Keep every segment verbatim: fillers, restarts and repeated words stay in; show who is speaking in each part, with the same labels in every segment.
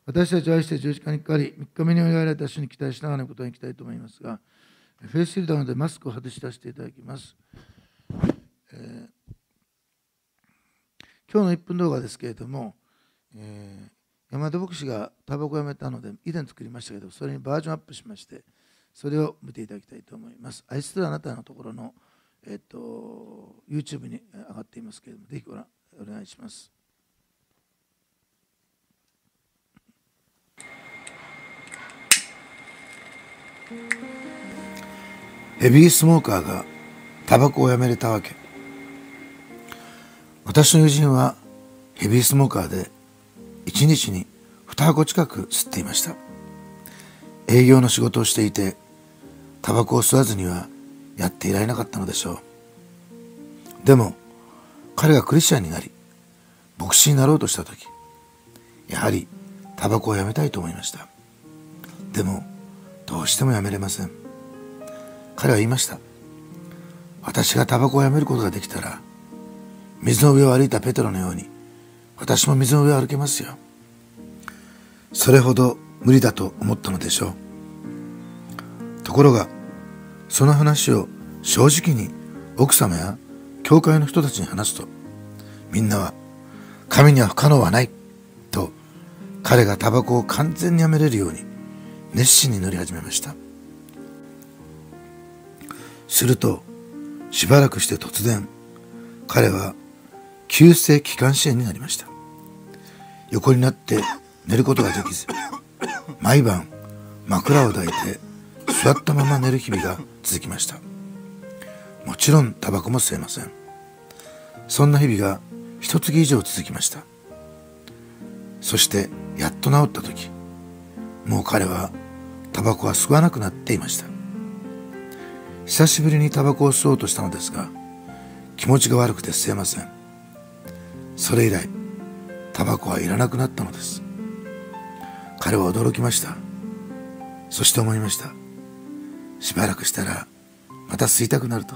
Speaker 1: 私たちは愛して十字架にかかり、みっかめによみがえられた主に期待しながらのことに行きたいと思いますが、フェイスシールドなのでマスクを外しさせていただきます。えー、今日のいっぷん動画ですけれども、えー、山田牧師がタバコをやめたので、以前作りましたけど、それにバージョンアップしまして、それを見ていただきたいと思います。愛するあなたのところの、えー、と YouTube に上がっていますけれども、ぜひご覧お願いします。ヘビースモーカーがタバコをやめれたわけ。私の友人はヘビースモーカーでいちにちににはこ近く吸っていました。営業の仕事をしていて、タバコを吸わずにはやっていられなかったのでしょう。でも彼がクリスチャンになり牧師になろうとした時、やはりタバコをやめたいと思いました。でもどうしてもやめれません。彼は言いました。私がタバコをやめることができたら、水の上を歩いたペテロのように私も水の上を歩けますよ。それほど無理だと思ったのでしょう。ところがその話を正直に奥様や教会の人たちに話すと、みんなは神には不可能はないと、彼がタバコを完全にやめれるように熱心に乗り始めました。するとしばらくして突然、彼は急性気管支炎になりました。横になって寝ることができず、毎晩枕を抱いて座ったまま寝る日々が続きました。もちろんタバコも吸えません。そんな日々が一月以上続きました。そしてやっと治った時、もう彼はタバコは吸わなくなっていました。久しぶりにタバコを吸おうとしたのですが、気持ちが悪くて吸えません。それ以来タバコはいらなくなったのです。彼は驚きました。そして思いました。しばらくしたらまた吸いたくなると。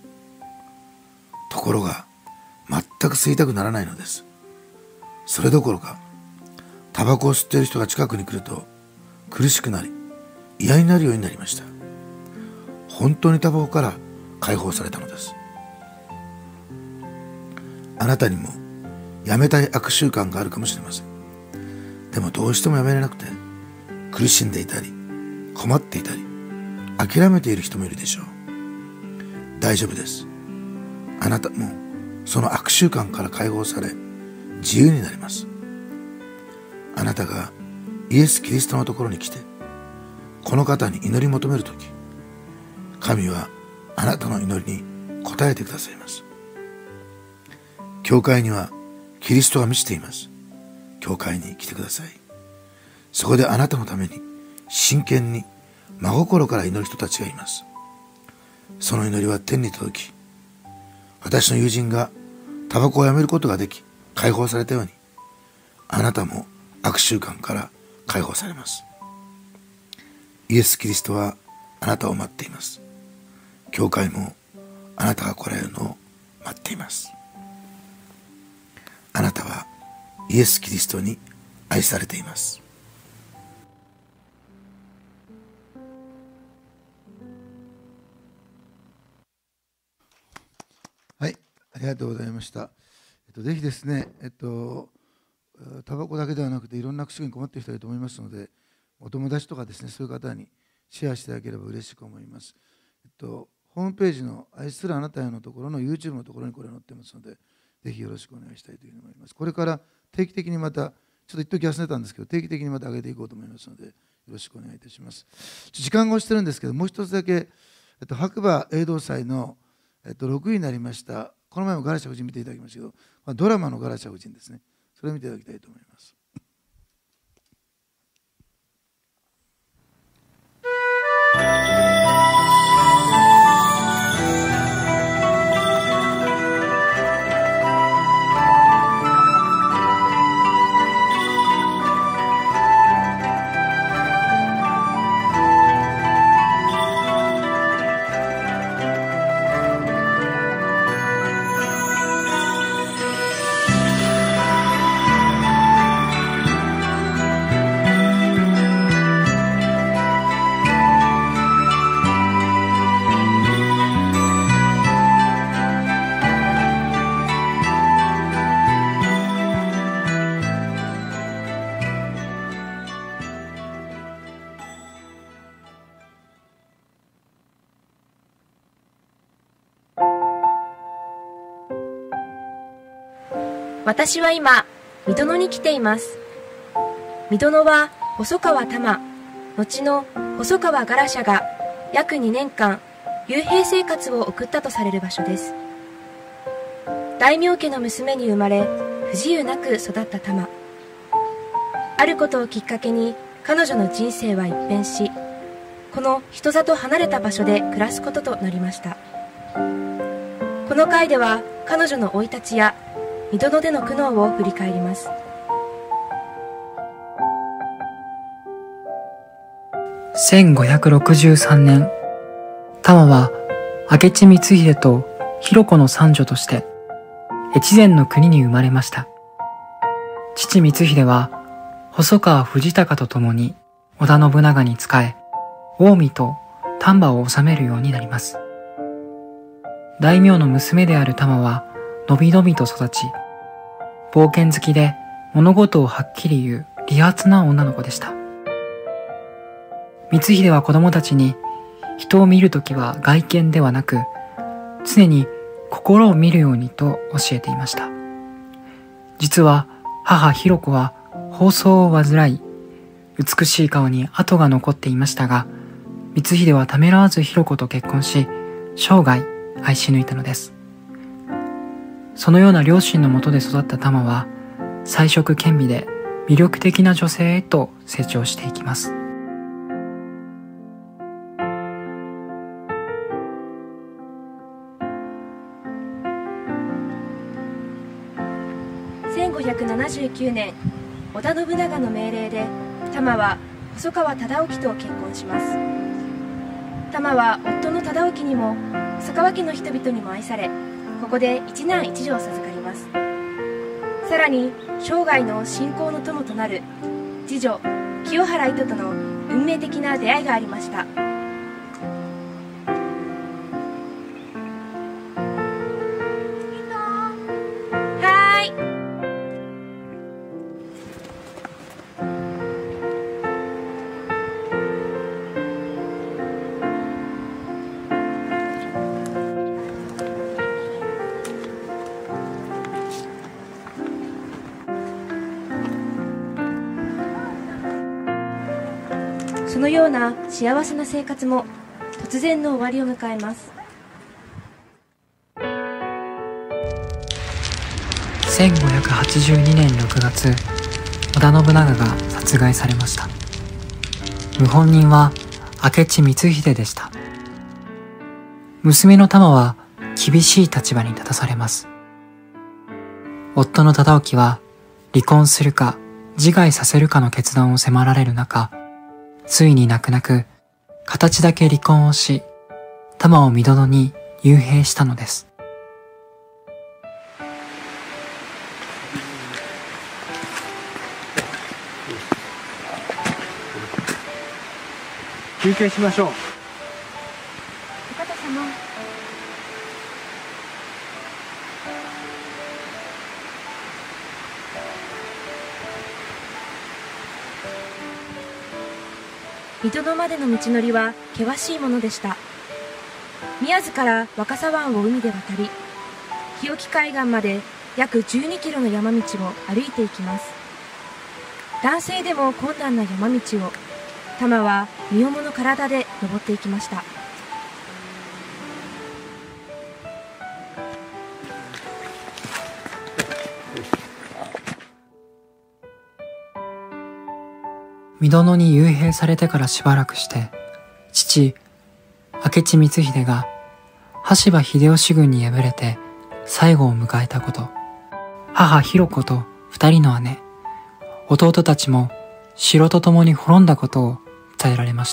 Speaker 1: ところが全く吸いたくならないのです。それどころか、タバコを吸っている人が近くに来ると苦しくなり嫌になるようになりました。本当にタバコから解放されたのです。あなたにもやめたい悪習慣があるかもしれません。でもどうしてもやめれなくて苦しんでいたり困っていたり諦めている人もいるでしょう。大丈夫です。あなたもその悪習慣から解放され自由になります。あなたがイエス・キリストのところに来てこの方に祈り求めるとき、神はあなたの祈りに応えてくださいます。教会にはキリストが満ちています。教会に来てください。そこであなたのために真剣に真心から祈る人たちがいます。その祈りは天に届き、私の友人がタバコをやめることができ解放されたように、あなたも悪習慣から解放されます。イエス・キリストはあなたを待っています。教会もあなたが来られるのを待っています。あなたはイエス・キリストに愛されています。はい、ありがとうございました。えっと、ぜひですね、えっと、タバコだけではなくていろんな薬に困っている人がいると思いますので、お友達とかですね、そういう方にシェアしていただければ嬉しく思います。えっと、ホームページの愛するあなたへのところの YouTube のところにこれ載ってますので、ぜひよろしくお願いしたいというふうに思います。これから定期的にまた、ちょっと一時忘れたんですけど、定期的にまた上げていこうと思いますので、よろしくお願いいたします。時間が押してるんですけど、もう一つだけ、えっと、白馬英動祭の、えっと、ろくいになりました、この前もガラシャ夫人見ていただきましたけど、まあ、ドラマのガラシャ夫人ですね、それを見ていただきたいと思います。
Speaker 2: 私は今、三殿に来ています。三殿は細川玉、後の細川ガラシャが約にねんかん、幽閉生活を送ったとされる場所です。大名家の娘に生まれ、不自由なく育った玉。あることをきっかけに彼女の人生は一変し、この人里離れた場所で暮らすこととなりました。この回では彼女の生い立ちや三殿での苦悩を振り返ります。
Speaker 3: せんごひゃくろくじゅうさんねん、玉は明智光秀と広子の三女として越前の国に生まれました。父光秀は細川藤孝と共に織田信長に仕え、近江と丹波を治めるようになります。大名の娘である玉はのびのびと育ち、冒険好きで物事をはっきり言う利発な女の子でした。光秀は子供たちに、人を見るときは外見ではなく、常に心を見るようにと教えていました。実は母広子は疱瘡を患い、美しい顔に跡が残っていましたが、光秀はためらわず広子と結婚し、生涯愛し抜いたのです。そのような両親のもとで育った玉は、才色兼備で魅力的な女性へと成長していきます。
Speaker 2: せんごひゃくななじゅうきゅうねん、織田信長の命令で玉は細川忠興と結婚します。玉は夫の忠興にも細川家の人々にも愛され、ここで一男一女を授かります。さらに生涯の信仰の友となる次女清原糸との運命的な出会いがありました。そのような幸せな生活も突然の終わりを迎えます。
Speaker 3: せんごひゃくはちじゅうにねんろくがつ、織田信長が殺害されました。謀反人は明智光秀でした。娘の玉は厳しい立場に立たされます。夫の忠興は離婚するか自害させるかの決断を迫られる中、ついに泣く泣く形だけ離婚をし、玉を三殿に幽閉したのです。
Speaker 4: 休憩しましょう。
Speaker 2: お方様。三殿までの道のりは険しいものでした。宮津から若狭湾を海で渡り、日置海岸まで約じゅうにキロの山道を歩いていきます。男性でも困難な山道を玉は身重の体で登っていきました。
Speaker 3: 三殿に幽閉されてからしばらくして、父、明智光秀が羽柴秀吉軍に敗れて最後を迎えたこと、母広子と二人の姉、弟たちも城と共に滅んだことを伝えられました。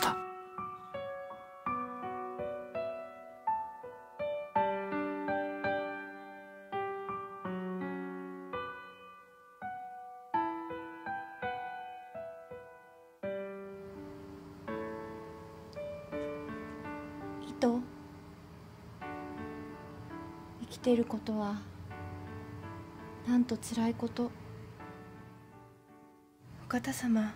Speaker 5: 糸、生きていることはなんと辛いこと。
Speaker 2: お方様、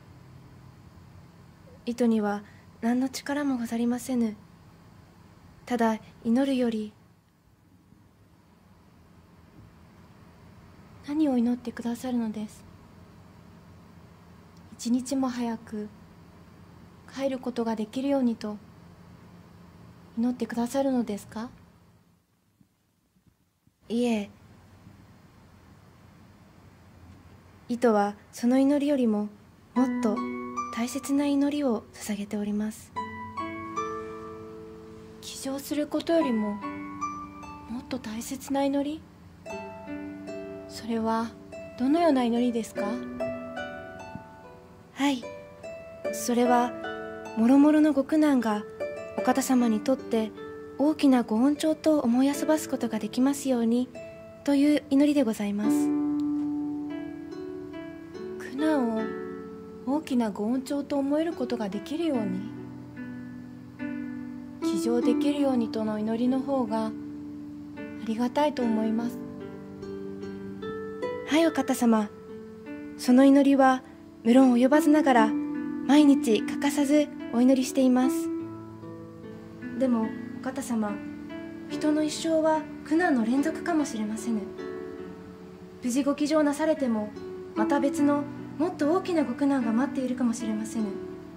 Speaker 2: 糸には何の力もござりませぬ。ただ祈るより。
Speaker 5: 何何を祈ってくださるのです。一日も早く帰ることができるようにと祈ってくださるのですか？
Speaker 2: いえ、糸はその祈りよりももっと大切な祈りを捧げております。
Speaker 5: 起床することよりももっと大切な祈り？それはどのような祈りですか？
Speaker 2: はい、それはもろもろのご苦難がお方様にとって大きなご恩寵と思い遊ばすことができますようにという祈りでございます。
Speaker 5: 苦難を大きなご恩寵と思えることができるように、起床できるようにとの祈りの方がありがたいと思います。
Speaker 2: はい、お方様、その祈りは無論及ばずながら毎日欠かさずお祈りしています。でもお方様、人の一生は苦難の連続かもしれませぬ。無事ご起床なされてもまた別のもっと大きなご苦難が待っているかもしれませぬ。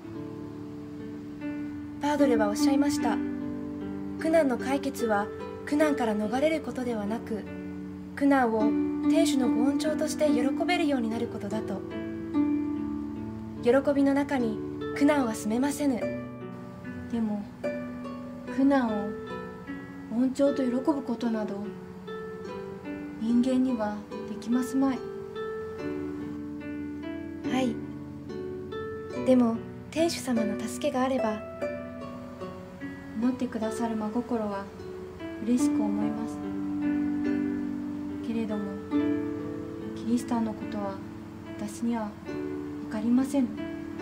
Speaker 2: パードレはおっしゃいました。苦難の解決は苦難から逃れることではなく、苦難を天主のご恩寵として喜べるようになることだと。喜びの中に苦難は住めませぬ。
Speaker 5: でも苦難を恩寵と喜ぶことなど人間にはできますまい。
Speaker 2: はい、でも天主様の助けがあれば、
Speaker 5: 祈ってくださる真心は嬉しく思います。けれどもキリシタンのことは私には分かりません。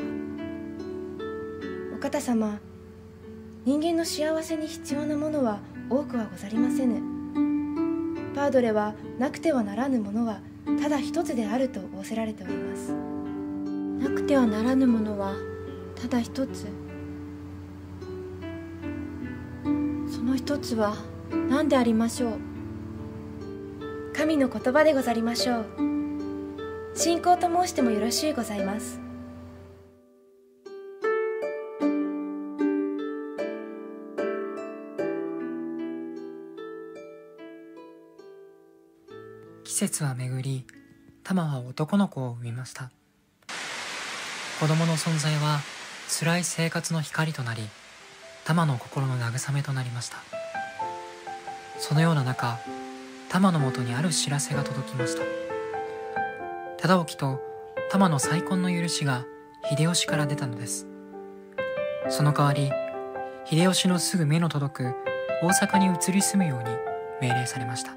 Speaker 2: お方様、人間の幸せに必要なものは多くはござりませぬ。パードレはなくてはならぬものはただ一つであると仰せられております。
Speaker 5: なくてはならぬものはただ一つ。その一つは何でありましょう？
Speaker 2: 神の言葉でござりましょう。信仰と申してもよろしゅうございます。
Speaker 3: 季節は巡り、タマは男の子を産みました。子供の存在は辛い生活の光となり、タマの心の慰めとなりました。そのような中、タマのもとにある知らせが届きました。忠興とタマの再婚の許しが秀吉から出たのです。その代わり、秀吉のすぐ目の届く大阪に移り住むように命令されました。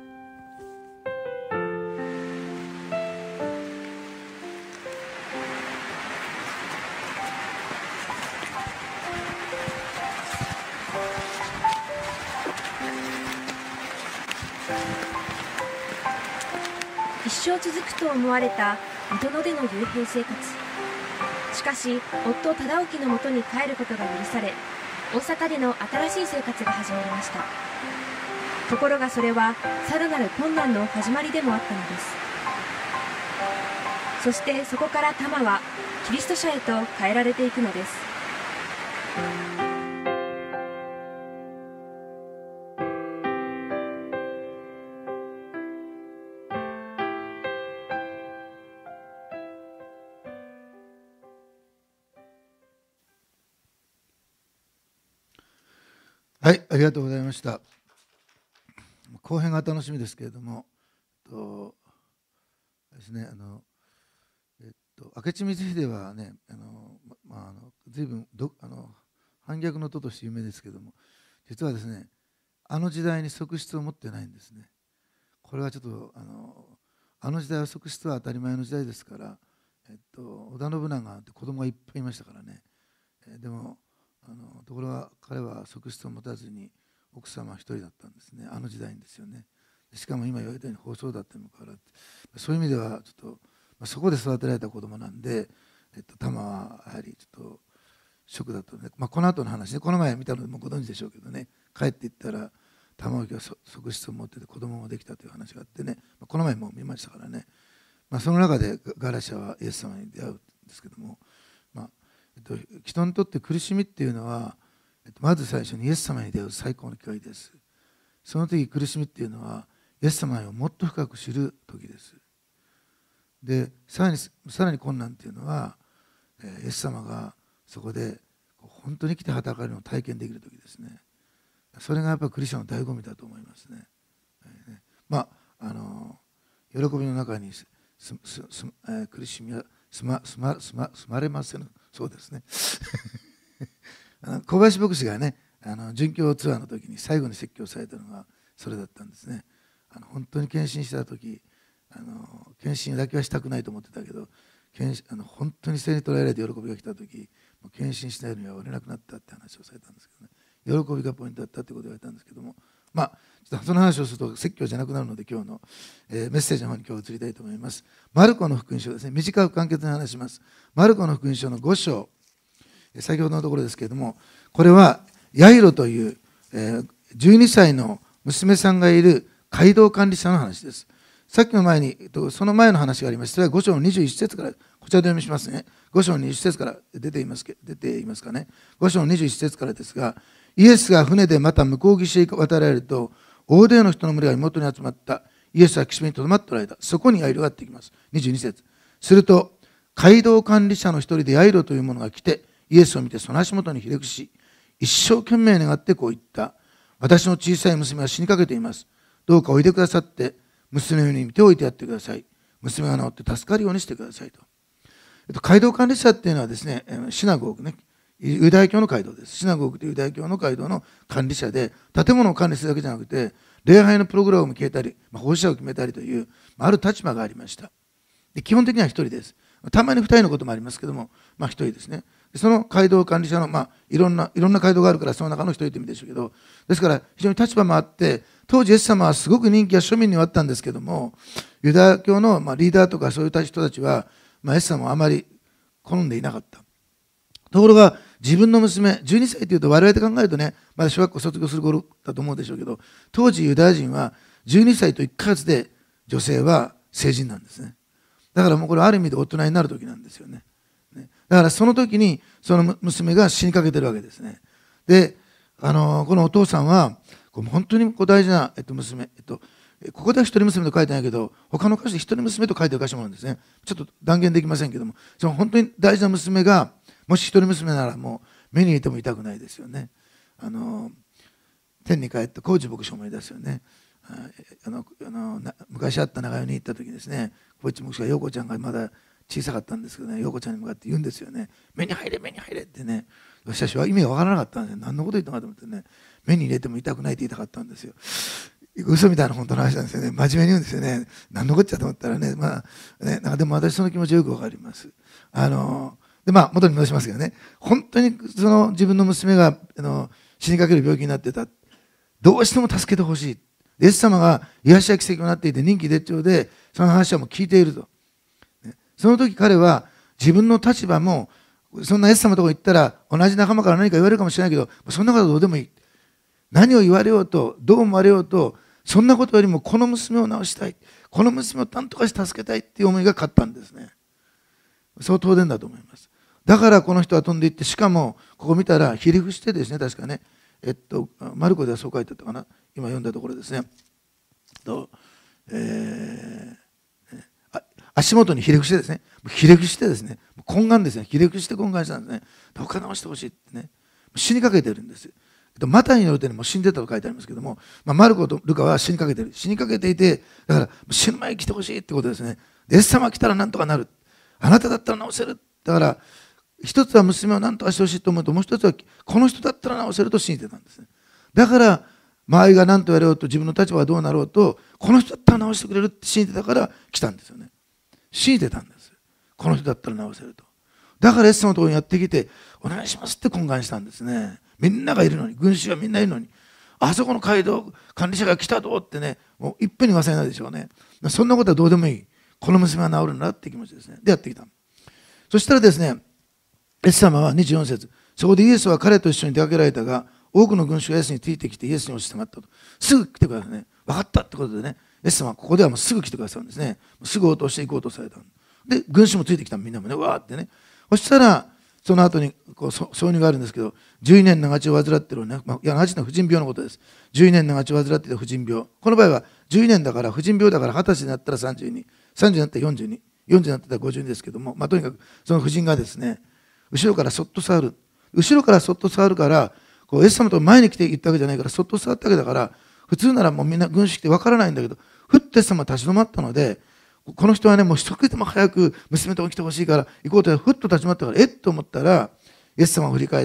Speaker 2: 一生続くと思われた水戸野での幽閉生活。しかし夫忠興のもとに帰ることが許され、大阪での新しい生活が始まりました。ところがそれはさらなる困難の始まりでもあったのです。そしてそこからタマはキリスト者へと変えられていくのです。
Speaker 1: はい、ありがとうございました。後編が楽しみですけれども、とですね、あの、えっと、明智光秀はね、あの、まあ、あの随分どあの反逆の徒として有名ですけれども、実はですね、あの時代に側室を持ってないんですね。これはちょっとあの、あの時代は側室は当たり前の時代ですから、えっと、織田信長って子供がいっぱいいましたからね。えでもあのところが彼は側室を持たずに奥様一人だったんですね、あの時代にですよね。しかも今言われたように放送だったにもかかわらず、そういう意味ではちょっと、まあ、そこで育てられた子供なんで、えっと、玉はやはりちょっとショックだったので、まあ、この後の話ね、この前見たのでもご存知でしょうけどね、帰っていったら玉置が側室を持ってて子供もできたという話があってね、まあ、この前も見ましたからね、 まあ、その中でガラシャはイエス様に出会うんですけども、まあえっと、人にとって苦しみっていうのは、えっと、まず最初にイエス様に出会う最高の機会です。その時苦しみっていうのはイエス様をもっと深く知る時です。でさらにさらに困難っていうのは、イエス様がそこで本当に生きて働かれるのを体験できる時ですね。それがやっぱりクリスチャンの醍醐味だと思いますね。まああの喜びの中にすすす、えー、苦しみはすますま、すま、すまれません。そうですねあの小林牧師がね、あの殉教ツアーの時に最後に説教されたのがそれだったんですね。あの本当に献身した時、あの献身だけはしたくないと思ってたけど、献あの本当に聖に捉えられて喜びが来た時、もう献身しないのには終われなくなったって話をされたんですけどね、喜びがポイントだったってことを言われたんですけども、まあちょっとその話をすると説教じゃなくなるので、今日の、えー、メッセージの方に今日移りたいと思います。マルコの福音書ですね。短く簡潔に話します。マルコの福音書のご章、先ほどのところですけれども、これはヤイロという、えー、じゅうにさいの娘さんがいる街道管理者の話です。さっきの前にその前の話がありまして、それはご章のにじゅういち節から、こちらで読みしますね。ご章のにじゅういち節から出ていますけ出ていますかね。ご章のにじゅういち節からですが、イエスが船でまた向こう岸へ渡られると、大勢の人の群れが妹に集まった。イエスは岸辺にとどまっておられた。そこにヤイロがやってきます。にじゅうに節。すると、街道管理者の一人でヤイロという者が来て、イエスを見てその足元にひれ伏し、一生懸命願ってこう言った。私の小さい娘は死にかけています。どうかおいでくださって、娘に手を置いてやってください。娘が治って助かるようにしてくださいと。えっと、街道管理者っていうのはですね、シナゴーグね、ユダヤ教の街道です。シナゴーグというユダヤ教の街道の管理者で、建物を管理するだけじゃなくて、礼拝のプログラムを決めたり、まあ、奉仕者を決めたりという、ある立場がありました。で基本的には一人です。たまに二人のこともありますけども、まあ一人ですね。その街道管理者の、まあ、いろんな、いろんな街道があるから、その中の一人という意味でしょうけど、ですから非常に立場もあって、当時イエス様はすごく人気が庶民にはあったんですけども、ユダヤ教の、まあ、リーダーとかそういう人たちは、まあ、イエス様はあまり好んでいなかった。ところが、自分の娘、じゅうにさいというと我々で考えるとね、まだ小学校卒業する頃だと思うでしょうけど、当時ユダヤ人はじゅうにさいといっかげつで女性は成人なんですね。だからもうこれある意味で大人になる時なんですよね。だからその時にその娘が死にかけてるわけですね。で、あのこのお父さんは本当に大事な、えっと、娘、えっと、ここでは一人娘と書いてないけど、他の箇所で一人娘と書いてる箇所もあるんですね。ちょっと断言できませんけども、その本当に大事な娘がもし一人娘ならもう目に入れても痛くないですよね。あの天に帰って高知牧師を思い出すよね。あのあの昔あった長与に行った時ですね、高知牧師が陽子ちゃんがまだ小さかったんですけどね、陽子ちゃんに向かって言うんですよね。目に入れ目に入れってね。私は意味が分からなかったんですよ。何のこと言ったのかと思ってね、目に入れても痛くないって言いたかったんですよ。嘘みたいな本当の話なんですよね。真面目に言うんですよね。何のこっちゃと思ったらね、まあね、なんかでも私その気持ちよく分かります。あのでまあ元に戻しますけどね、本当にその自分の娘があの死にかける病気になってた。どうしても助けてほしい。イエス様が癒しや奇跡になっていて人気絶頂で、その話はもう聞いていると。その時彼は自分の立場も、そんなイエス様のところに行ったら同じ仲間から何か言われるかもしれないけど、そんなことどうでもいい。何を言われようと、どう思われようと、そんなことよりもこの娘を治したい。この娘を何とかして助けたいっていう思いが勝ったんですね。そう当然だと思います。だからこの人は飛んでいって、しかもここ見たらひれ伏してですね、確かね、えっと、マルコではそう書いてあったかな。今読んだところですね。とえー、足元にひれ伏してですね、ひれ伏してですね、懇願ですね、ひれ伏して懇願したんですね。どうか治してほしいってね、死にかけてるんです。マタイによるともう死んでたと書いてありますけども、まあ、マルコとルカは死にかけてる。死にかけていて、だから死ぬ前に来てほしいってことですね。イエス様が来たら何とかなる。あなただったら治せる。だから一つは娘を何とかしてほしいと思うと、もう一つはこの人だったら治せると信じてたんですね。だから周りが何と言われようと、自分の立場がどうなろうと、この人だったら治してくれるって信じてたから来たんですよね。信じてたんです。この人だったら治せると。だからイエス様のところにやってきて、お願いしますって懇願したんですね。みんながいるのに、群衆がみんないるのに、あそこの街道管理者が来たぞってね、もういっぺんに忘れないでしょうね。そんなことはどうでもいい。この娘は治るんだって気持ちですね。でやってきた。そしたらですね、イエス様はにじゅうよん節、そこでイエスは彼と一緒に出かけられたが、多くの群衆がイエスについてきてイエスに押し迫ったと。すぐ来てくださいね。分かったってことでね、 イエス様はここではもうすぐ来てくださるんですね。すぐ応答していこうとされた。で軍師もついてきた、みんなもね、わーってね。そしたらその後にこう挿入があるんですけど、じゅうにねん長血を患っているね、まあ、いや長血の婦人病のことです。じゅうにねん長血を患っている婦人病、この場合はじゅうにねんだから婦人病だからはたちになったらさんじゅうに、さんじゅうになったらよんじゅうに、よんじゅうになったらごじゅうにですけども、まあ、とにかくその婦人がですね、後ろからそっと触る、後ろからそっと触るから、こうイエス様と前に来て言ったわけじゃないから、そっと触ったわけだから、普通ならもうみんな軍師来てわからないんだけど、ふっとイエス様は立ち止まったので、この人はね、もう一人でも早く娘と起きてほしいから行こうと、ふっと立ち止まったから、えっと思ったら、イエス様を振り返って、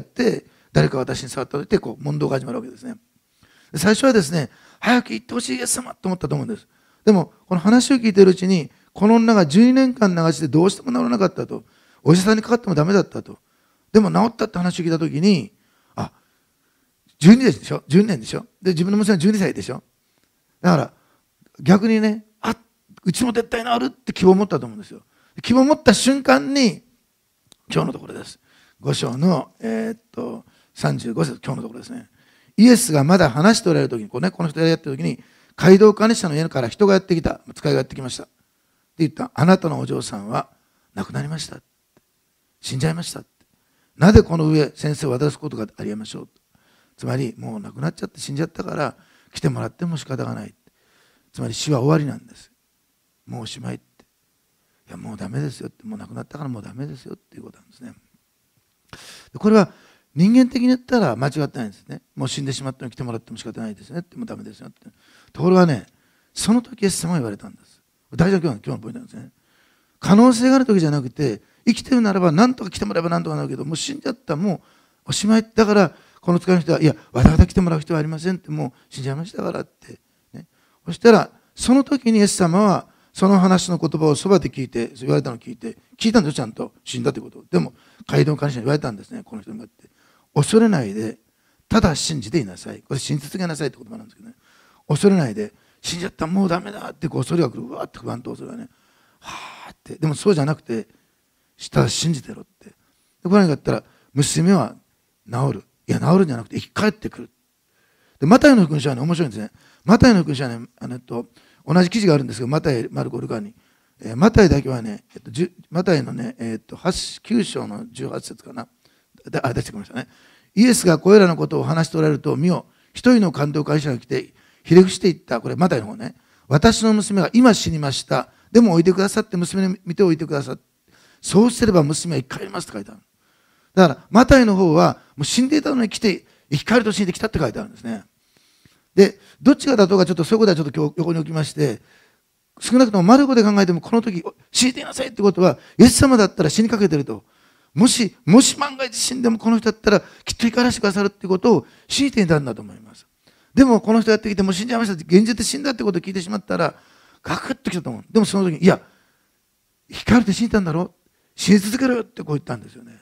Speaker 1: 誰か私に触ったと言って、こう問答が始まるわけですね。最初はですね、早く行ってほしいイエス様と思ったと思うんです。でも、この話を聞いているうちに、この女がじゅうにねんかん長血でどうしても治らなかったと、お医者さんにかかってもダメだったと、でも治ったって話を聞いたときに、あ、じゅうにねんでしょ、じゅうにねんでしょ、で自分の娘はじゅうにさいでしょ。だから逆にね、あ、うちも絶対治るって希望を持ったと思うんですよ。希望を持った瞬間に、今日のところです。ご章の、えー、っとさんじゅうご節、今日のところですね。イエスがまだ話しておられるときに、こうね、この人がやってるときに、街道管理者の家から人がやってきた、使いがやってきました。って言った、あなたのお嬢さんは亡くなりました。死んじゃいました。なぜこの上、先生を渡すことがありえましょう。つまり、もう亡くなっちゃって死んじゃったから、来てもらっても仕方がない。つまり死は終わりなんです。もうおしまいって。いや、もうダメですよって、もう亡くなったからもうダメですよっていうことなんですね。これは人間的に言ったら間違ってないんですね。もう死んでしまったのに来てもらっても仕方ないですねって、もうダメですよって。ところがね、その時イエス様が言われたんです。大事な今日の今日のポイントなんですね。可能性がある時じゃなくて、生きてるならば何とか来てもらえば何とかなるけど、もう死んじゃったもうおしまいだから、この使いの人は、いや、わざわざ来てもらう人はありませんって、もう死んじゃいましたからって、ね。そしたら、その時にイエス様は、その話の言葉をそばで聞いて、言われたのを聞いて、聞いたんですよ、ちゃんと。死んだということを。でも、街道管理者に言われたんですね、この人に向かって。恐れないで、ただ信じていなさい。これ、信じ続けなさいって言葉なんですけどね。恐れないで、死んじゃった、もうダメだって、こう恐れが来る、うわーって不安と恐れがね。はーって。でも、そうじゃなくて、ただ信じてろって。で、これが言ったら、娘は治る。いや、治るんじゃなくて、生き返ってくる。で、マタイの福音書はね、面白いんですね。マタイの福音書はね、あの、えっと、同じ記事があるんですけど、マタイ、マルコ、ルカに。えー、マタイだけはね、えっと、マタイのね、えっと、きゅう章のじゅうはち節かな。あ、出してきましたね。イエスがこれらのことを話しておられると、見よ、一人の監督会社が来て、ひれ伏していった。これ、マタイの方ね。私の娘が今死にました。でもおいてくださって、娘に見ておいてくださって。そうすれば娘は生き返りますって書いてある。だから、マタイの方は、もう死んでいたのに来て、生き返ると死んできたって書いてあるんですね。で、どっちがだとか、ちょっとそういうことはちょっと横に置きまして、少なくともマルコで考えても、この時、死んでいなさいってことは、イエス様だったら死にかけてると。もし、もし万が一死んでもこの人だったら、きっと生かしてくださるってことを信じていたんだと思います。でも、この人やってきて、もう死んじゃいましたって、現実で死んだってことを聞いてしまったら、ガクッときたと思う。でもその時に、いや、生き返るって信じたんだろ、信じ続けろよってこう言ったんですよね。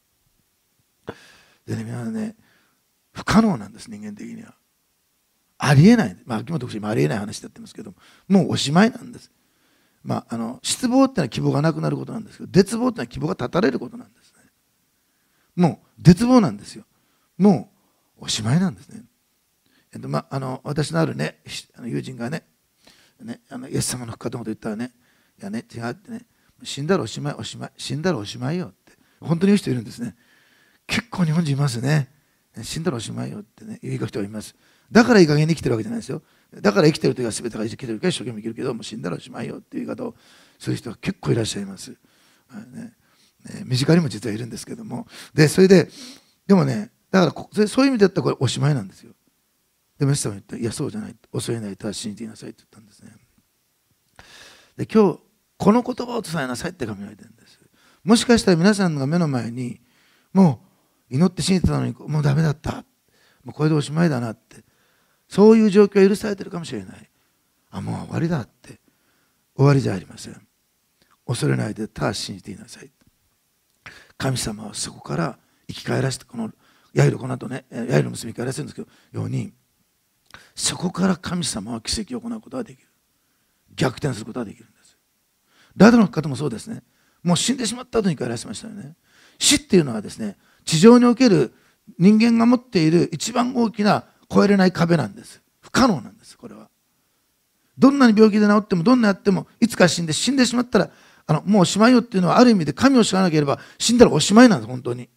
Speaker 1: でね、皆さんね、不可能なんです、人間的には。ありえない。まあ、秋元牧師もありえない話だってますけども、もうおしまいなんです。まあ、あの、失望ってのは希望がなくなることなんですけど、絶望ってのは希望が絶たれることなんですね。もう、絶望なんですよ。もう、おしまいなんですね。えっと、まあ、あの、私のあるね、あの友人がね、ね、あのイエス様の復活のこと言ったらね、いやね、違うってね、死んだらおしまい、おしまい、死んだらおしまいよって、本当に言う人いるんですね。結構日本人いますね。死んだらおしまいよってね、言う人がいます。だからいい加減に生きてるわけじゃないですよ。だから生きてるときは全てが生きてるから一生懸命生きるけど、もう死んだらおしまいよっていう言い方をする人が結構いらっしゃいます。ねね、身近にも実はいるんですけども。で、それで、でもね、だからそういう意味で言ったらこれおしまいなんですよ。でもイエス様は言った、いや、そうじゃない。恐れない、ただ信じていなさいって言ったんですね。で、今日、この言葉を伝えなさいって神が言ってるんです。もしかしたら皆さんが目の前に、もう祈って信じてたのに、もうダメだった。もうこれでおしまいだなって。そういう状況が許されてるかもしれない。あ、もう終わりだって。終わりじゃありません。恐れないで、ただ信じていなさい。神様はそこから生き返らせて、このヤイロ、この後ね、ヤイロの娘生き返らせるんですけど、ように、そこから神様は奇跡を行うことができる。逆転することができるんです。ラザロの方もそうですね。もう死んでしまった後に生き返らせましたよね。死っていうのはですね、地上における人間が持っている一番大きな越えれない壁なんです。不可能なんです、これは。 どんなに病気で治ってもどんなやってもいつか死んで死んでしまったらあのもうおしまいよっていうのはある意味で神を知らなければ死んだらおしまいなんです。本当に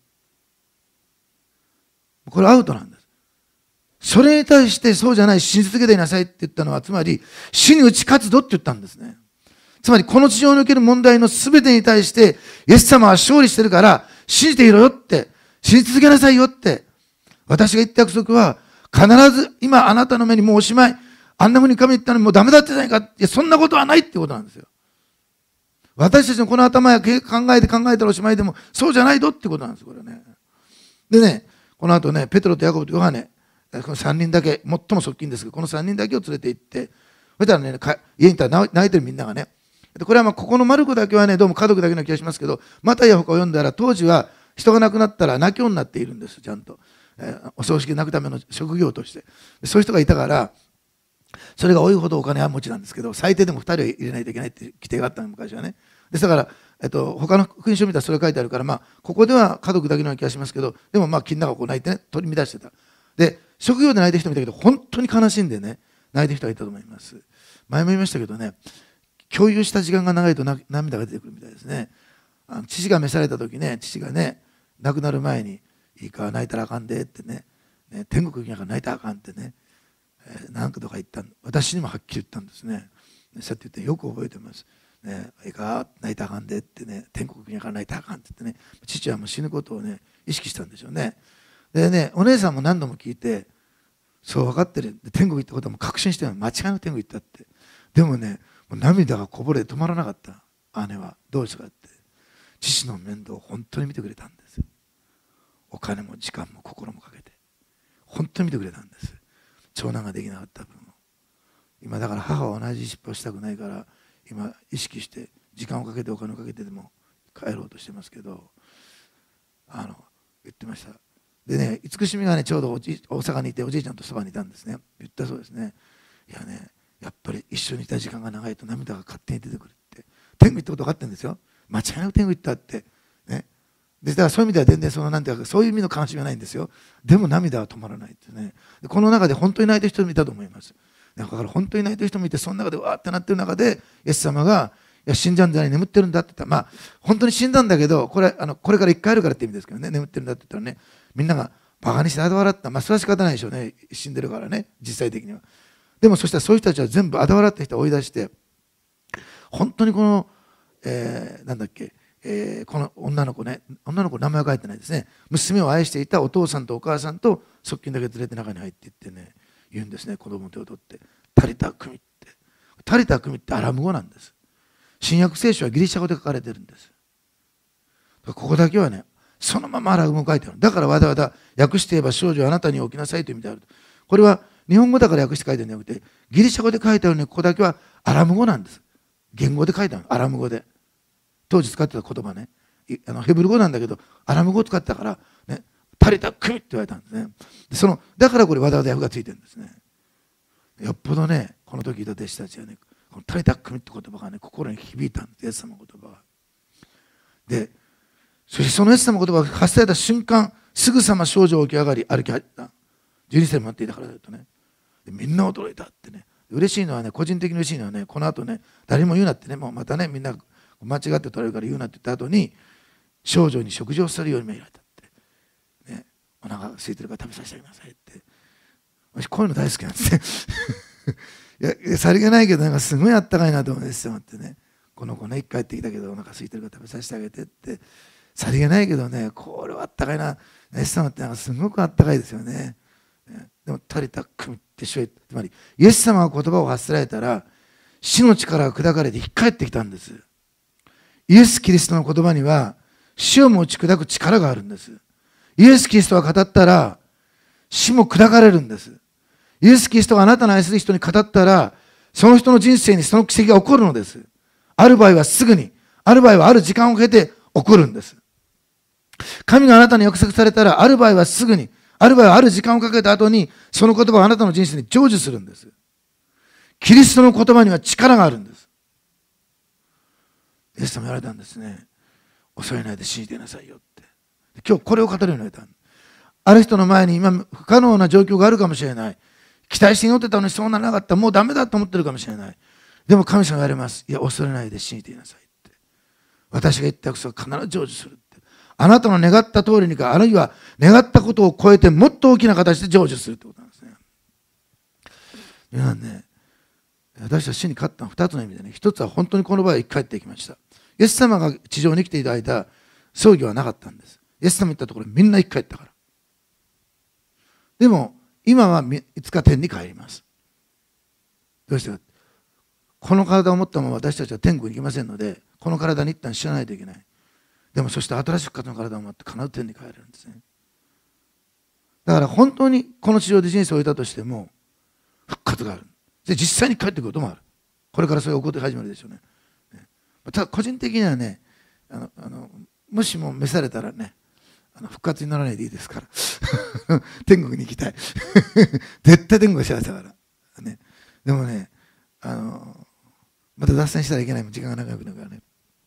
Speaker 1: これアウトなんです。それに対してそうじゃない、信じ続けていなさいって言ったのはつまり死に打ち勝つぞって言ったんですね。つまりこの地上における問題の全てに対してイエス様は勝利してるから信じていろよって、信じ続けなさいよって、私が言った約束は必ず今あなたの目にもうおしまい、あんな風に神言ったのにもうダメだってじゃないか、いやそんなことはないってことなんですよ。私たちのこの頭や考えて考えたらおしまいでもそうじゃないぞってことなんですこれね。でね、この後ね、ペテロとヤコブとヨハネ、このさんにんだけ、最も側近ですけどこのさんにんだけを連れて行って、そしたらね、家にいたら泣いてるみんながね、これはまあここのマルコだけはね、どうも家族だけの気がしますけど、マタイや他を読んだら当時は人が亡くなったら泣き女になっているんです、ちゃんと、えー、お葬式で泣くための職業として。そういう人がいたからそれが多いほどお金は持ちなんですけど、最低でもふたりは入れないといけないっていう規定があったの昔はね。ですから、えっと、他の福音書を見たらそれが書いてあるから、まあ、ここでは家族だけの気がしますけど、でもまあ金の中をこう泣いてね、取り乱してた。で、職業で泣いてる人もいたけど、本当に悲しんでね、泣いてる人がいたと思います。前も言いましたけどね、共有した時間が長いと涙が出てくるみたいですね。あの父が召された時ね、父がね、亡くなる前に、いいか泣いたらあかんでってね、ね天国行きながら泣いたらあかんってね、えー、何度か言ったん、私にもはっきり言ったんですね。そうやって言ってよく覚えてます。ね、いいか泣いたらあかんでってね、天国行きながら泣いたらあかんって言ってね、父はもう死ぬことをね、意識したんでしょうね。でね、お姉さんも何度も聞いて、そう分かってる。天国行ったことも確信してるの間違いなく天国行ったって。でもね、もう涙がこぼれ止まらなかった。姉はどうしたかって、父の面倒を本当に見てくれたんですよ。お金も時間も心もかけて本当に見てくれたんです。長男ができなかった分を。今だから母は同じ失敗をしたくないから今意識して時間をかけてお金をかけてでも帰ろうとしてますけど、あの言ってました。でね、慈しみがねちょうどおじ大阪にいておじいちゃんとそばにいたんですね。言ったそうですね。いやね、やっぱり一緒にいた時間が長いと涙が勝手に出てくるって。天国行ったこと分かってるんですよ。間違いなく天国行ったってね。でだからそういう意味では全然そのなんていうかそういう意味の悲しみはないんですよ。でも涙は止まらないってね。でこの中で本当に泣いてる人もいたと思います。だから本当に泣いてる人もいて、その中でわーってなってる中でイエス様がいや死んじゃうんじゃない、眠ってるんだって言ったら、まあ本当に死んだんだけど、これあのこれから一回あるからって意味ですけどね、眠ってるんだって言ったらね、みんながバカにしてあだ笑った。まあそれは仕方ないでしょうね、死んでるからね、実際的には。でもそしたらそういう人たちは全部あだ笑った人を追い出して、本当にこの、えー、なんだっけ、えー、この女の子ね、女の子名前は書いてないですね。娘を愛していたお父さんとお母さんと側近だけ連れて中に入っていってね、言うんですね、子供の手を取って。タリタクミって。タリタクミってアラム語なんです。新約聖書はギリシャ語で書かれてるんです。ここだけはね、そのままアラム語書いてある。だからわざわざ訳して言えば少女はあなたに起きなさいという意味である。これは日本語だから訳して書いてるんじゃなくて、ギリシャ語で書いてあるのに、ここだけはアラム語なんです。言語で書いてある。アラム語で。当時使ってた言葉ね。あのヘブル語なんだけど、アラム語を使ってたから、ね、タリタクミって言われたんですね。でそのだからこれわざわざ訳がついてるんですね。よっぽどね、この時いた弟子たちはね、このタリタクミって言葉がね、心に響いたんです、イエス様の言葉が。で、そしてそのイエス様の言葉が発せられた瞬間、すぐさま少女を起き上がり歩き始めた。じゅうにさいも待っていたからだとね。でみんな驚いたってね。嬉しいのはね、個人的に嬉しいのはね、この後ね、誰も言うなってね、もうまたね、みんな間違って取られるから言うなって言った後に、少女に食事をするように命じられたって。ね、お腹が空いてるから食べさせてあげなさいって。私こういうの大好きなんですね。いや、さりげないけど、なんかすごいあったかいなと思うんですよってね。この子ね、帰ってきたけどお腹空いてるから食べさせてあげてって。さりげないけどね、これはあったかいな。イエス様ってなんかすごくあったかいですよね。でもタリタクミって主はつまりイエス様が言葉を発せられたら死の力が砕かれて引っ返ってきたんです。イエス・キリストの言葉には死をも打ち砕く力があるんです。イエス・キリストが語ったら死も砕かれるんです。イエス・キリストがあなたの愛する人に語ったらその人の人生にその奇跡が起こるのです。ある場合はすぐに、ある場合はある時間をかけて起こるんです。神があなたに約束されたらある場合はすぐに、ある場合はある時間をかけた後にその言葉があなたの人生に成就するんです。キリストの言葉には力があるんです。イエス様言われたんですね。恐れないで信じてなさいよって。今日これを語るようになった。ある人の前に今不可能な状況があるかもしれない。 期待して祈ってたのにそうならなかった。もうダメだと思ってるかもしれない。でも神様が言われます。いや、恐れないで信じていなさいって。私が言った約束は必ず成就するって。あなたの願った通りにか、あるいは願ったことを超えてもっと大きな形で成就するってことなんですね。皆さんね、私は死に勝ったのはふたつの意味でね、一つは本当にこの場合は生き返っていきました。イエス様が地上に生きていた間、葬儀はなかったんです。イエス様が言ったところみんな生き返ったから。でも今はいつか天に帰ります。どうしてか、この体を持ったまま私たちは天国に行きませんので、この体に一旦死なないといけない。でもそして新しい復活の体を持って必ず天に帰れるんですね。だから本当にこの地上で人生を終えたとしても復活がある。で実際に帰ってくることもある。これからそれが起こって始まるでしょうね。ただ個人的にはね、あのあのもしも召されたらね、あの復活にならないでいいですから天国に行きたい絶対天国が幸せだから、ね、でもね、あのまた脱線したらいけないも時間が長くなるからね。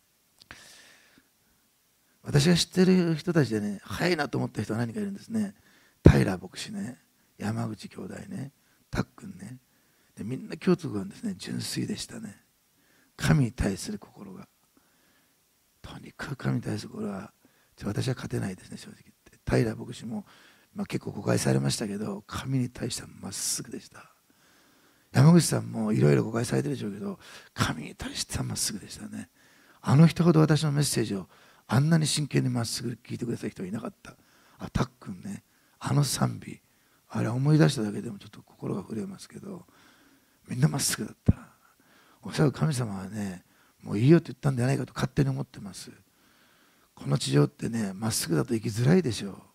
Speaker 1: 私が知ってる人たちでね、早いなと思った人は何かいるんですね。平牧師ね、山口兄弟ね、たっくんね、でみんな共通語なんですね。純粋でしたね。神に対する心が、とにかく神に対する心は私は勝てないですね、正直言って。平牧師も、まあ、結構誤解されましたけど、神に対してはまっすぐでした。山口さんもいろいろ誤解されてるでしょうけど、神に対してはまっすぐでしたね。あの人ほど私のメッセージをあんなに真剣にまっすぐ聞いてくださる人はいなかった。あ、たっくんね、あの賛美、あれ思い出しただけでもちょっと心が震えますけど、みんなまっすぐだった。おそらく神様はね、もういいよって言ったんじゃないかと勝手に思ってます。この地上ってね、まっすぐだと生きづらいでしょう。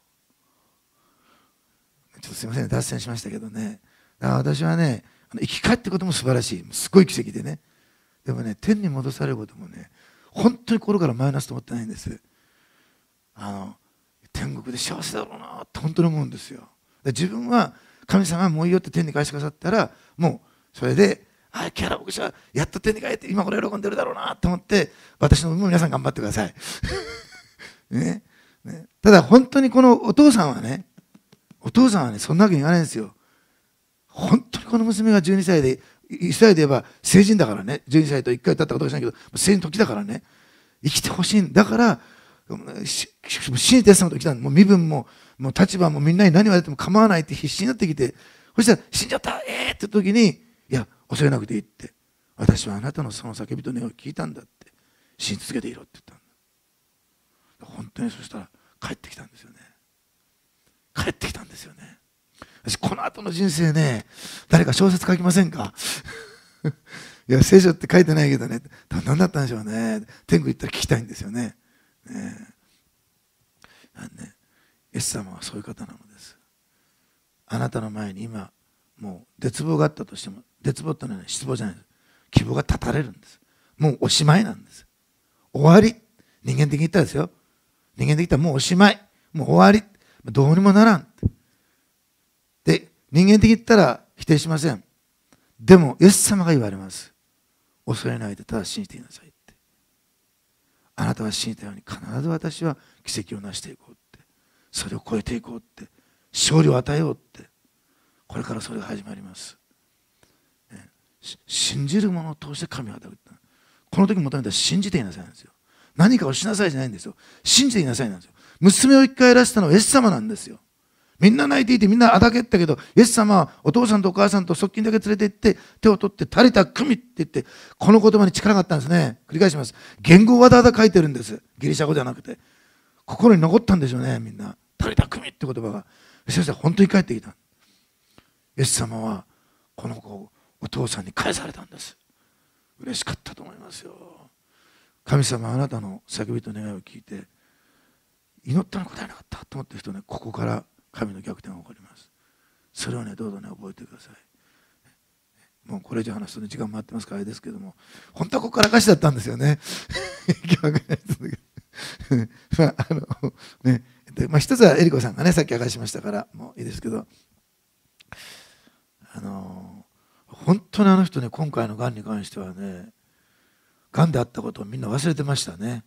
Speaker 1: ちょっとすいません、脱線しましたけどね。だから私はね、生き返ってことも素晴らしい、すごい奇跡でね。でもね、天に戻されることもね、本当に心からマイナスと思ってないんです。あの天国で幸せだろうなって本当に思うんですよ。で自分は神様がもういいよって天に返してくださったら、もうそれで、あ、キャラ牧師はやっと天に帰って今これ喜んでるだろうなと思って、私の分も皆さん頑張ってください、ねね、ただ本当にこのお父さんはね、お父さんはね、そんなわけにいかないんですよ。本当にこの娘がじゅうにさいで、イスラエルで言えば成人だからね、じゅうにさいといっかい経ったことかしないけど、成人の時だからね、生きてほしいんだから、信じてやつ様と来たんで、もう身分ももう立場もみんなに何言われても構わないって必死になってきて、そしたら死んじゃったえーって時に、いや恐れなくていいって、私はあなたのその叫びと願いを聞いたんだって、信じ続けていろって言ったんだ。本当にそしたら帰ってきたんですよね。帰ってきたんですよね。私この後の人生ね、誰か小説書きませんかいや聖書って書いてないけどね、何だったんでしょうね。天国行ったら聞きたいんですよね。ねえ、ね、イエス様はそういう方なのです。あなたの前に今もう絶望があったとしても、絶望ってのは、ね、失望じゃないです。希望が絶たれるんです。もうおしまいなんです。終わり。人間的に言ったらですよ、人間的に言ったらもうおしまい、もう終わり、どうにもならん。で人間的に言ったら否定しません。でもイエス様が言われます。恐れないでただ信じていなさいって。あなたは信じたように必ず私は奇跡を成していこうって、それを超えていこうって、勝利を与えようって、これからそれが始まります、ね、信じる者を通して神を与える。この時求めたら信じていなさいなんですよ。何かをしなさいじゃないんですよ。信じていなさいなんですよ。娘を生き返らせたのはイエス様なんですよ。みんな泣いていてみんなあだけったけど、イエス様はお父さんとお母さんと側近だけ連れて行って手を取ってタリタクミって言って、この言葉に力があったんですね。繰り返します。言語をわざわざ書いてるんです。ギリシャ語じゃなくて心に残ったんでしょうね。みんなタリタクミって言葉が、そして本当に帰ってきた。イエス様はこの子をお父さんに返されたんです。嬉しかったと思いますよ。神様はあなたの叫びと願いを聞いて、祈ったの答えなかったと思ってる人ね、ここから神の逆転が起こります。それをね、どうぞね、覚えてください。もうこれ以上話すと、ね、時間回ってますからあれですけども、本当はここからかしだったんですよね。まああのね、まあ、一つはエリコさんがね、さっき明かしましたからもういいですけど、あの本当にあの人ね、今回のがんに関してはね、がんであったことをみんな忘れてましたね。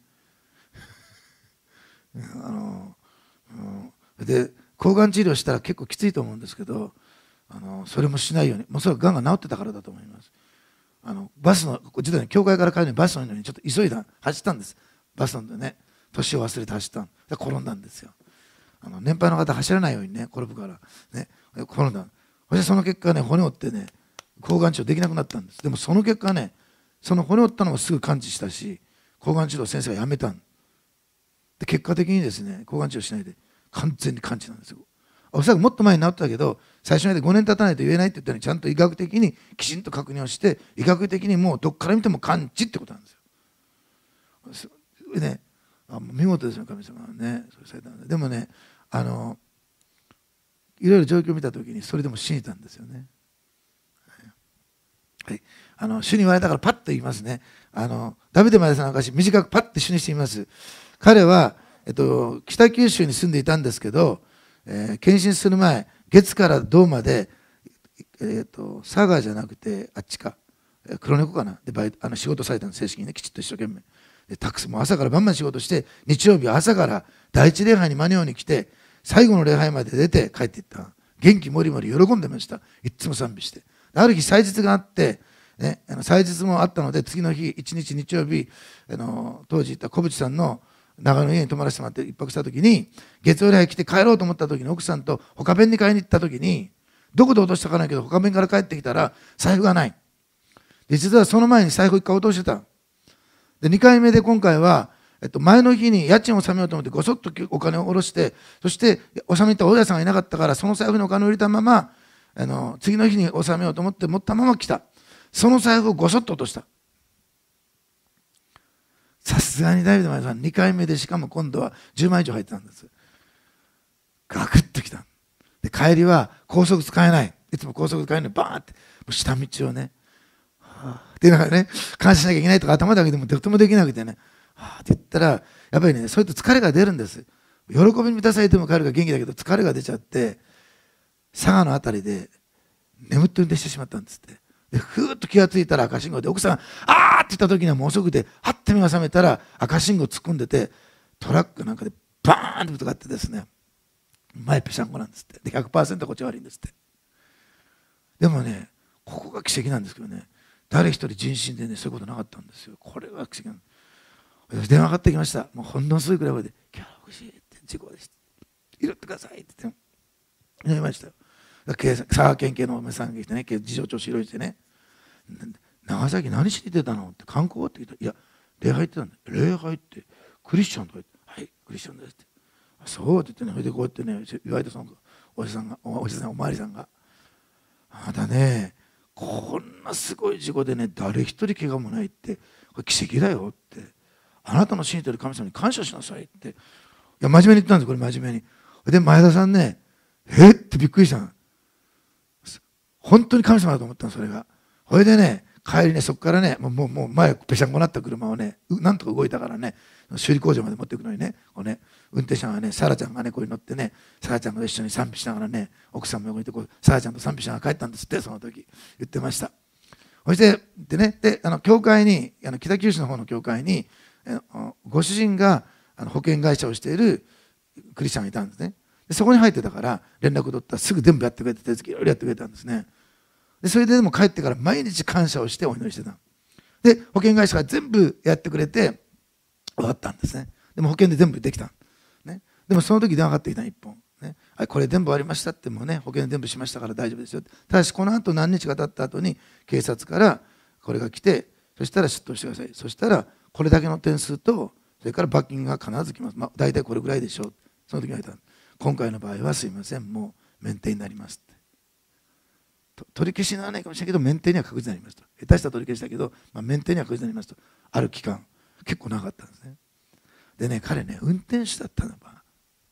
Speaker 1: あので抗がん治療したら結構きついと思うんですけど、 あのそれもしないように、もうそれはがんが治ってたからだと思います。あのバスの実は、ね、教会から帰るのにバスのようにちょっと急いだ走ったんです。バスのでね、年を忘れて走ったんで転んだんですよ。あの年配の方走らないようにね、転ぶからね、転んだ。そしてその結果ね、骨折ってね、抗がん治療できなくなったんです。でもその結果ね、その骨折ったのもすぐ完治したし、抗がん治療を先生がやめたんで、結果的にですね、抗がん治療しないで完全に完治なんですよ。おそらくもっと前に治ったけど、最初にごねん経たないと言えないって言ったのに、ちゃんと医学的にきちんと確認をして、医学的にもうどっから見ても完治ってことなんですよ。ね、あ見事ですよ、神様はね。そうされたんで、でもね、あのいろいろ状況を見たときにそれでも信じたんですよね。はい、あの主に言われたからパッと言いますね。あのダビデマヤさんの証、短くパッと主にしてみます。彼は、えっと、北九州に住んでいたんですけど、えー、献身する前、月から銅まで、えー、と佐賀じゃなくてあっちか黒猫かなでバイあの仕事されたんです。正式にね、きちっと一生懸命でタクシーも朝から晩まで仕事して、日曜日は朝から第一礼拝に間に合うに来て、最後の礼拝まで出て帰っていった。元気もりもり喜んでました。いつも賛美して、ある日祭日があって、ね、あの祭日もあったので、次の日一日日曜日、あの当時いた小渕さんの長野の家に泊まらせてもらって一泊した時に、月曜礼拝来て帰ろうと思った時に、奥さんと他弁に買いに行った時に、どこで落としたかないけど他弁から帰ってきたら財布がない。で実はその前に財布一回落としてた。でにかいめで今回は、えっと、前の日に家賃を納めようと思ってごそっとお金を下ろして、そして納めに行った大家さんがいなかったから、その財布にお金を入れたまま、あの次の日に納めようと思って持ったまま来た。その財布をごそっと落とした。さすがにダビデマヤさんにかいめで、しかも今度はじゅうまん以上入ってたんです。ガクッときた。で帰りは高速使えない。いつも高速使えないのにバーってもう下道をね、はあ、っていうのがね、感謝しなきゃいけないとか頭だけでもとてもできなくてね、はあって言ったら、やっぱりね、そういうと疲れが出るんです。喜びに満たされても帰るが元気だけど、疲れが出ちゃって、佐賀のあたりで眠って運転してしまったんですって。でふーっと気がついたら赤信号で、奥さん「あー」って言った時にはもう遅くて、はって目が覚めたら赤信号突っ込んでて、トラックなんかでバーンってぶつかってですね、前ぺしゃんこなんですって。で ひゃくパーセント こっち悪いんですって。でもね、ここが奇跡なんですけどね、誰一人人身でね、そういうことなかったんですよ。これが奇跡なんです。電話かかってきました。もうほんのすぐくらいまで「今日は欲しい」って「事故でした、拾ってください」って言って言いましたよ。佐賀県警のお嫁さんが来てね、事情聴取広いしてね、長崎何しに出たのって、観光って聞いたら、いや礼拝行ってたんだ。礼拝ってクリスチャンとか言って、はいクリスチャンですって、そうって言ってね、それでこうやってね言われて、そのおじさんがおじさんお巡りさんが、あなたねこんなすごい事故でね誰一人怪我もないって、これ奇跡だよって、あなたの信じてる神様に感謝しなさいって、いや真面目に言ったんです。これ真面目に。で前田さんね、えってびっくりしたの。本当に神様だと思ったの、それが。それでね、帰りね、そこからね、もうもう前ぺしゃんこになった車をね、なんとか動いたからね、修理工場まで持っていくのにね、こうね、運転手さんがね、サラちゃんがね、ここに乗ってね、サラちゃんが一緒に賛美しながらね、奥さんも横にいてこう、サラちゃんと賛美しながら帰ったんですって、その時言ってました。そしてでね、であの教会に、あの北九州の方の教会に、ご主人があの保険会社をしているクリスチャンがいたんですね。でそこに入ってたから連絡取ったらすぐ全部やってくれて、手続きいろいろやってくれたんですね。でそれででも帰ってから毎日感謝をしてお祈りしてた。で保険会社が全部やってくれて終わったんですね。でも保険で全部できた、ね、でもその時電話かかってきた一本、ね、これ全部終わりましたってもうね、保険で全部しましたから大丈夫ですよ。ただしこの後何日か経った後に警察からこれが来て、そしたら出頭してください。そしたらこれだけの点数とそれから罰金が必ず来ます。まあ、大体これぐらいでしょう。その時に言われた。今回の場合はすいません、もう免停になりますって。取り消しにならないかもしれないけど免停には確実になりますと。下手したら取り消しだけど、まあ、免停には確実になりますと。ある期間結構長かったんですね。でね、彼ね運転手だったのば、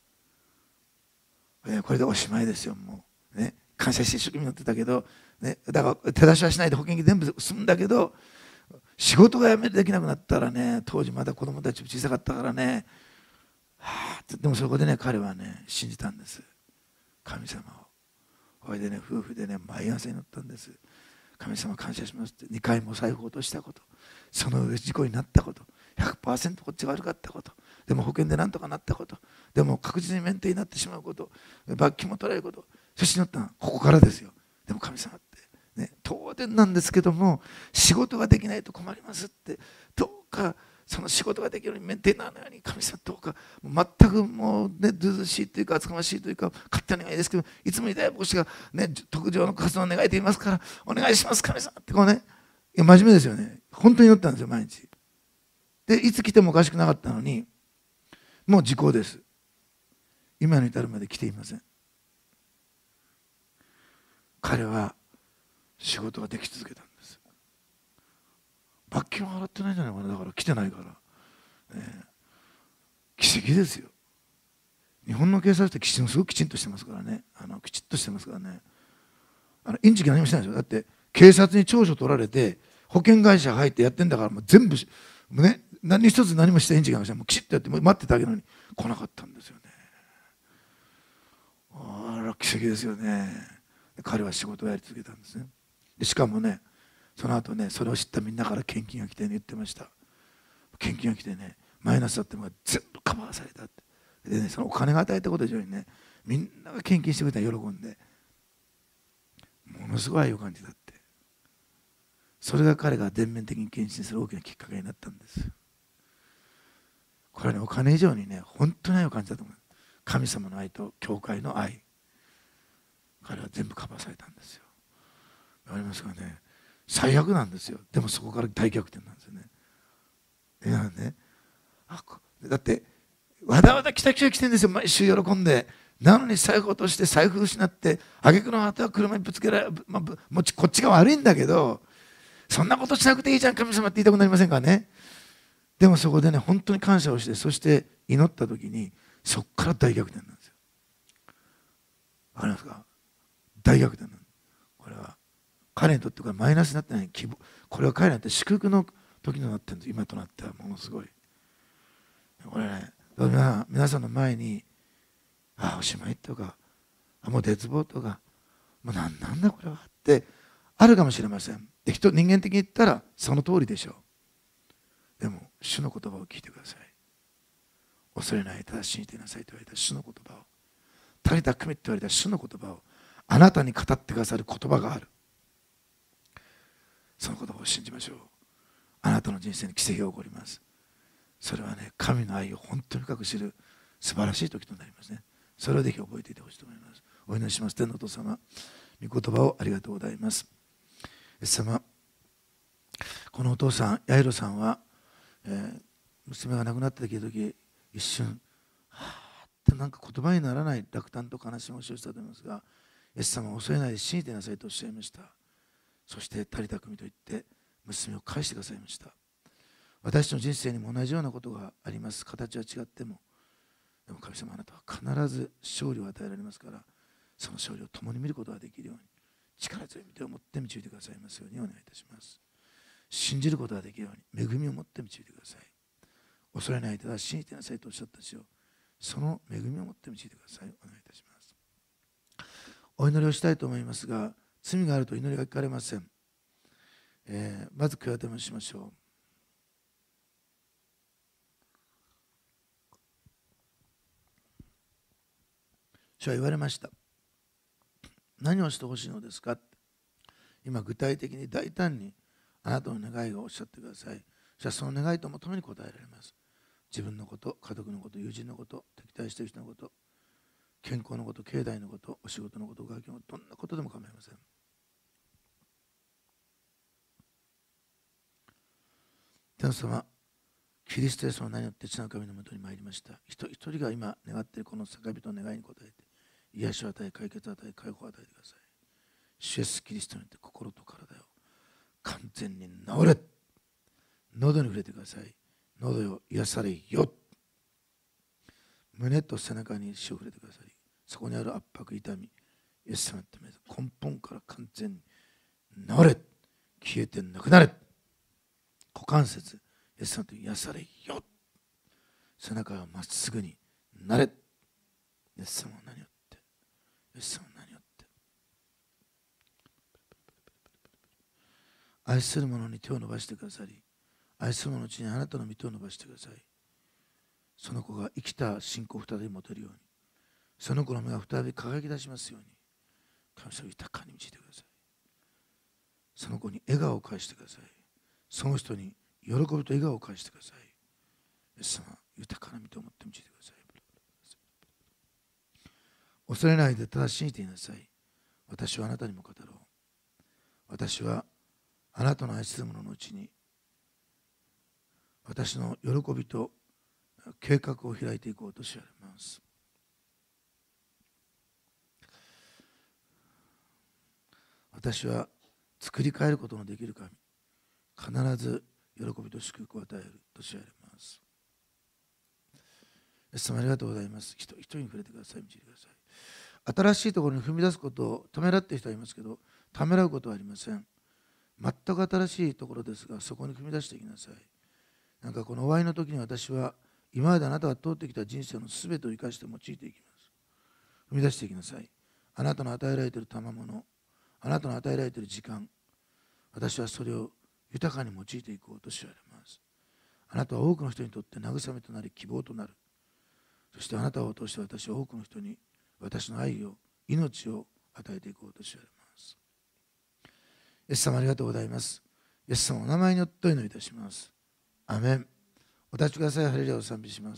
Speaker 1: えこれでおしまいですよ。もうね、感謝して一生懸命乗ってたけど、ね、だから手出しはしないで保険金全部済むんだけど、仕事が辞めできなくなったらね、当時まだ子供たちも小さかったからね、はあ、でもそこでね彼はね信じたんです、神様を。それでね夫婦でね毎朝に乗ったんです。神様感謝しますって。にかいも財布を落としたこと、その上事故になったこと、 ひゃくパーセント こっちが悪かったこと、でも保険でなんとかなったこと、でも確実に免停になってしまうこと、罰金も取られること、そして乗ったのここからですよ。 でも神様って、ね、当然なんですけども、仕事ができないと困りますって、どうかその仕事ができるようにメンテナーのように神様どうか、全くもうね、ずうずうしいというか厚かましいというか勝手な願いですけど、いつも痛い牧師がね、特上の活動を願いていますからお願いします神様ってこうね、いや真面目ですよね。本当に祈ったんですよ毎日。でいつ来てもおかしくなかったのに、もう時効です。今に至るまで来ていません。彼は仕事ができ続けたんです。罰金は払ってないんじゃないかな。だから来てないから、ね、奇跡ですよ。日本の警察ってきちんすごくきちんとしてますからね、あのきちっとしてますからね。あのインチキ何もしてないですよ。だって警察に調書取られて保険会社入ってやってんだから、もう全部ね、何一つ何もしたインチキな話はもうきちっとやって待ってただけなのに来なかったんですよね。あら奇跡ですよね。彼は仕事をやり続けたんですね。でしかもね、その後ね、それを知ったみんなから献金が来て、ね、言ってました。献金が来てね、マイナスだったのが全部カバーされたって。でね、そのお金が与えたこと以上にね、みんなが献金してくれたら喜んで、ものすごい愛を感じたって。それが彼が全面的に献身する大きなきっかけになったんです。これはね、お金以上にね、本当に愛を感じたと思う。神様の愛と教会の愛、彼は全部カバーされたんですよ。わかりますかね。最悪なんですよ。でもそこから大逆転なんですよね。でなんね、あだってわざわざ来た来た来てるんですよ。毎週喜んで。なのに財布落として財布失って、挙句の果ては車にぶつけられ、まあ、もちこっちが悪いんだけど、そんなことしなくていいじゃん神様って言いたくなりませんかね。でもそこでね、本当に感謝をして、そして祈った時にそこから大逆転なんですよ。わかりますか。大逆転なんです。これは彼にとってこれマイナスになってない希望、これは彼にとって祝福の時になってるんです。今となってはものすごい。これね、皆さんの前に、ああおしまいとか、あもう絶望とか、もうなんなんだこれはってあるかもしれません。で人人間的に言ったらその通りでしょう。でも主の言葉を聞いてください。恐れない、ただ信じていなさいと言われた主の言葉を、足りたくめって言われた主の言葉を、あなたに語ってくださる言葉がある。その言葉を信じましょう。あなたの人生に奇跡が起こります。それはね、神の愛を本当に深く知る素晴らしい時となりますね。それをぜひ覚えていてほしいと思います。お祈りします。天のお父様、御言葉をありがとうございます。イエス様、このお父さん、ヤイロさんは、えー、娘が亡くなった時、一瞬、はぁってなんか言葉にならない落胆と悲しみをしたと思いますが、イエス様は恐れないで信じてなさいとおっしゃいました。そして足りた組と言って娘を返してくださいました。私の人生にも同じようなことがあります。形は違っても。でも神様、あなたは必ず勝利を与えられますから、その勝利を共に見ることができるように、力強い御手を持って導いてくださいますようにお願いいたします。信じることができるように、恵みを持って導いてください。恐れないでは信じてなさいとおっしゃったしよう。その恵みを持って導いてください。お願いいたします。お祈りをしたいと思いますが、罪があると祈りが聞かれません。えー、まず悔い改めをしましょう。主は言われました。何をしてほしいのですか。今具体的に大胆にあなたの願いをおっしゃってください。主はその願いと求めに応えられます。自分のこと、家族のこと、友人のこと、敵対している人のこと、健康のこと、経済のこと、お仕事のこと、学業のこと、どんなことでも構いません。天の様、キリストイエスの名によって地の神のもとに参りました。一人一人が今願っているこの叫びと願いに応えて、癒しを与え、解決を与え、解放を与えてください。主イエスキリストによって心と体を完全に治れ。喉に触れてください。喉よ癒されよ。胸と背中に死を触れてください。そこにある圧迫、痛み、イエス様のため根本から完全に治れ。消えてなくなれ。股関節、イエス様と癒されよ。背中がまっすぐになれ。イエス様の名によって、イエス様の名によって。愛する者に手を伸ばしてくださり、愛する者のうちにあなたの御手を伸ばしてください。その子が生きた信仰を再び持てるように、その子の目が再び輝き出しますように、 神様を豊かに導いてください。その子に笑顔を返してください。その人に喜びと笑顔を返してください。イエス様、豊かな身と思って導いてください。恐れないでただ信じていなさい。私はあなたにも語ろう。私はあなたの愛する者のうちに私の喜びと計画を開いていこうとしられます。私は作り変えることのできる神、必ず喜びと祝福を与えるとしられます。イエス様、ありがとうございます。人一人に触れてください、導いてください。新しいところに踏み出すことをためらっている人はいますけど、ためらうことはありません。全く新しいところですが、そこに踏み出していきなさい。なんかこの終わりの時に私は今まであなたが通ってきた人生のすべてを生かして用いていきます。踏み出していきなさい。あなたの与えられている賜物、あなたの与えられている時間、私はそれを豊かに用いていこうとしられます。あなたは多くの人にとって慰めとなり希望となる。そしてあなたを通して私は多くの人に私の愛を、命を与えていこうとしられます。イエス様、ありがとうございます。イエス様のお名前によってお祈りいたします。アメン。お立ちください。ハレルヤを賛美します。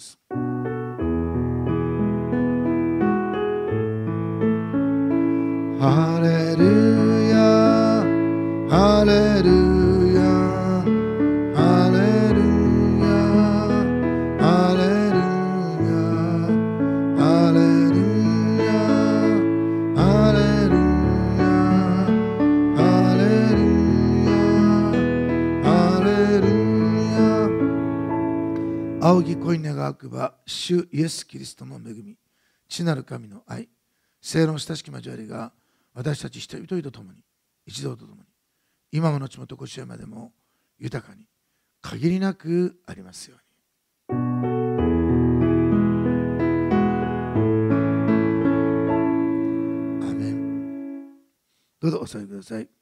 Speaker 1: ハレルヤ、ハレルヤ、ハレルヤ、ハレルヤ、ハレルヤ、ハレルヤ、ハレルヤ、ハレルヤ。仰ぎ恋願わくば、主イエス・キリストの恵み、父なる神の愛、聖の親しき交わりが私たち一人一人と共に、一同と共に、今も後もとこしえまでも豊かに限りなくありますように。アーメン。どうぞお座りください。